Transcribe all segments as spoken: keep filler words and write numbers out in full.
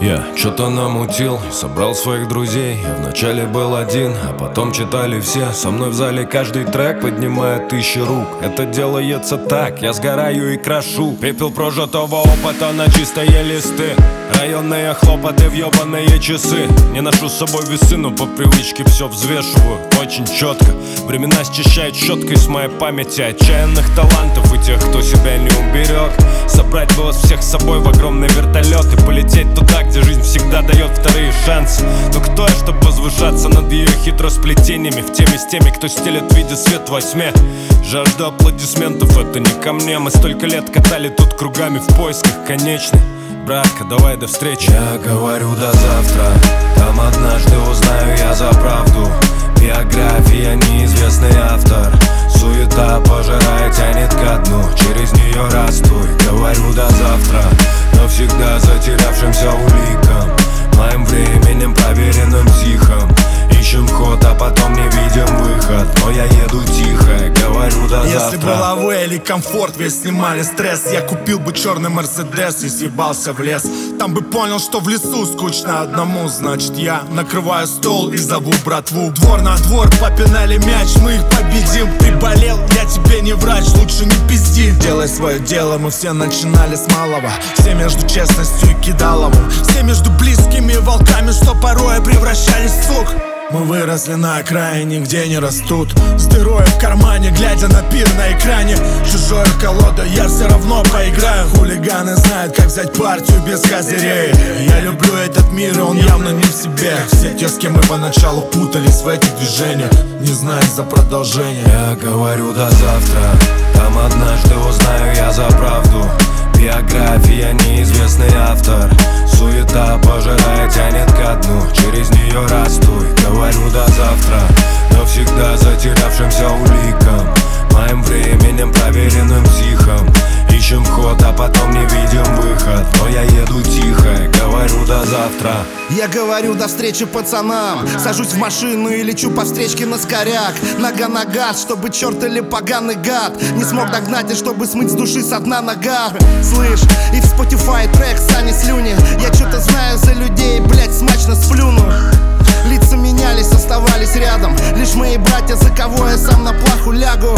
Я что-то намутил, собрал своих друзей. Я вначале был один, а потом читали все. Со мной в зале каждый трек поднимает тысячи рук. Это делается так, я сгораю и крошу. Пепел прожитого опыта на чистые листы. Районные хлопоты в ебаные часы. Не ношу с собой весы, но по привычке все взвешиваю очень четко. Времена счищают щеткой с моей памяти отчаянных талантов и тех, кто себя не уберег. Собрать бы вас всех с собой в огромный вертолет и полететь туда, где жизнь всегда дает вторые шансы. Но кто я, чтобы возвышаться над ее хитросплетениями? В теме с теми, кто стелет, видит свет во тьме. Жажда аплодисментов, это не ко мне. Мы столько лет катали тут кругами в поисках конечной. Братка, давай до встречи. Я говорю до завтра, там однажды узнаю я за правду. Биография, неизвестный автор. Суета пожирает, тянет ко дну. Через нее растуй, говорю до завтра. Навсегда затерявшимся уликам, моим временем проверенным психом. Ищем ход, а потом не видим выход. Но я еду тихо, говорю до Если завтра. Если бы лавы или комфорт весь снимали стресс, я купил бы черный Мерседес и съебался в лес. Там бы понял, что в лесу скучно одному. Значит, я накрываю стол и зову братву. Двор на двор, попинали мяч, мы их победим. Приболел, я тебе не врач, лучше не пизди. Делай свое дело, мы все начинали с малого. Все между честностью и кидаловым. Все между близкими волками, что порой превращались в сук. Мы выросли на окраине, где не растут. С дырой в кармане, глядя на пир на экране. Чужой колода, я все равно поиграю. Хулиганы знают, как взять партию без козырей. Я люблю этот мир, и он явно не в себе. Все те, с кем мы поначалу путались в этих движениях, не зная за продолжение. Я говорю до завтра, там однажды узнаю я за правду. Биография, неизвестный автор. Суета пожирает, тянет ко дну. Через нее растуй, говорю до завтра. Навсегда затерявшимся уликам, моим временем проверенным психом. Ищем ход, а потом не видим выход. Но я еду тихо, говорю до завтра. Я говорю до встречи пацанам. Сажусь в машину и лечу по встречке на скоряк. Нога на газ, чтобы черт или поганый гад не смог догнать, и чтобы смыть с души со дна нога. Слышь, и в Spotify трек Сани Слюни. Я что-то знаю за людей, блять, смачно сплюну. Лица менялись, оставались рядом лишь мои братья, за кого я сам на плаху лягу.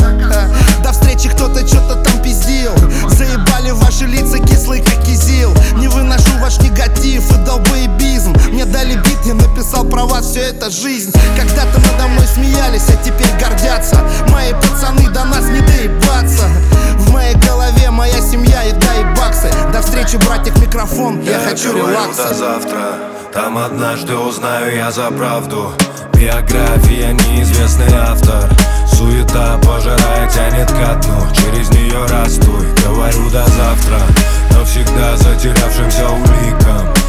До встречи кто-то что-то там пиздил. Заебали ваши лица кислые, как кизил. Не выношу ваш негатив и долбоебизм. Мне дали бит, я написал про вас, все это жизнь. Когда-то надо мной смеялись, а теперь гордятся. Мои пацаны до нас не доебаться. В моей голове моя семья, еда и баксы. До встречи, братья, микрофон, я, я хочу релакса. До завтра, там однажды узнаю я за правду. Биография, неизвестный автор. Суета пожирает, тянет ко дну. Через нее растуй, говорю до завтра. Навсегда затерявшимся уликам,